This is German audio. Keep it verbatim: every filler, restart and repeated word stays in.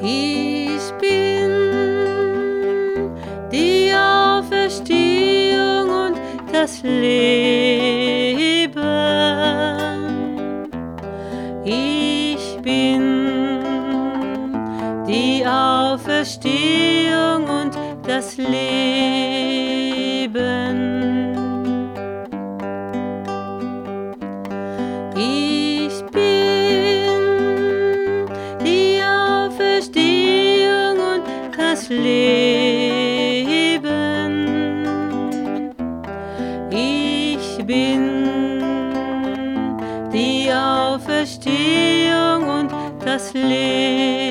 Ich bin die Auferstehung und das Leben. Ich bin die Auferstehung und das Leben. Ich bin die Auferstehung und das Leben. Ich bin die Auferstehung und das Leben.